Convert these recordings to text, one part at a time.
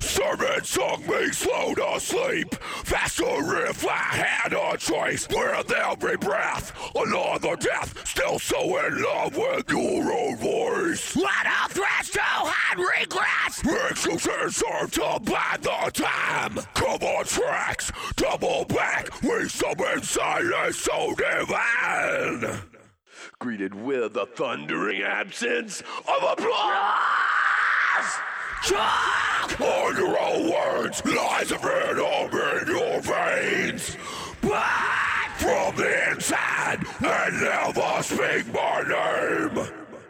Sermon sung me slow to sleep. Faster if I had a choice. With every breath, another death. Still so in love with your own voice. What a threats to hide regrets. Excuses serve to buy the time. Come on tracks, double back. We summon silence so divine. Greeted with a thundering absence of applause. Choke on your own words, lies of venom in your veins. Bleed from the inside and never speak my name.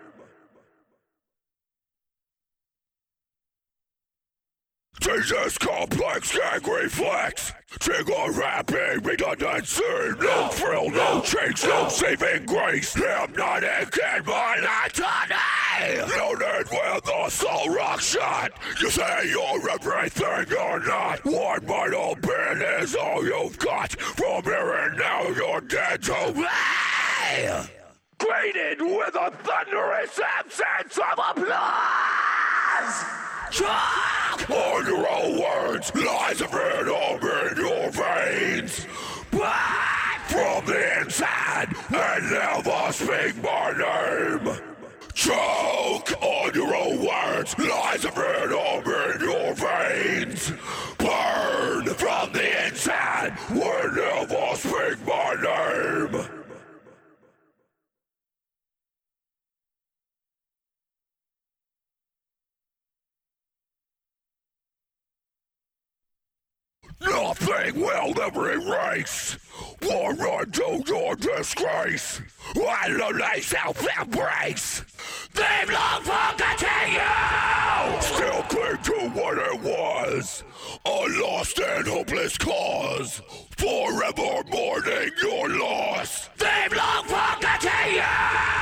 Jesus complex gag reflex. Trigger rapping redundancy. No thrill, no change, no saving grace. Hypnotic in my anatomy. Loaded with a soul rock shot. You say you're everything you're not. One vital pin is all you've got. From here and now you're dead to me. Greeted with a thunderous absence of applause. Choke on your own words, lies of venom in your veins. Bleed from the inside and never speak my name. Choke on your own words, lies of venom in your veins. Burn from the inside and never speak my name. Nothing will ever erase or undo your disgrace. Analyze self-embrace. They've long forgotten you. Still cling to what it was. A lost and hopeless cause. Forever mourning your loss. They've long forgotten you.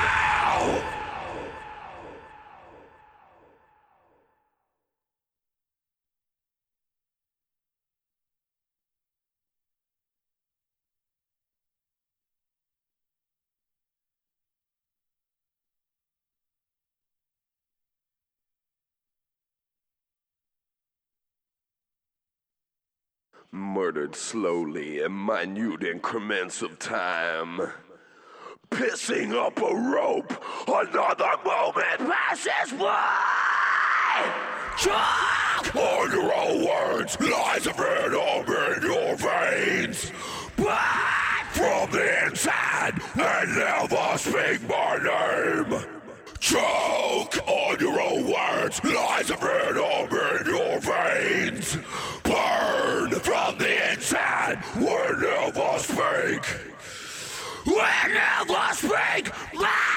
Murdered slowly in minute increments of time. Pissing up a rope, another moment passes by. Choke on your own words, lies of venom in your veins. Bleed from the inside and never speak my name. Choke on your own words, lies of venom in your veins. Burn from the inside, we never speak. We never speak.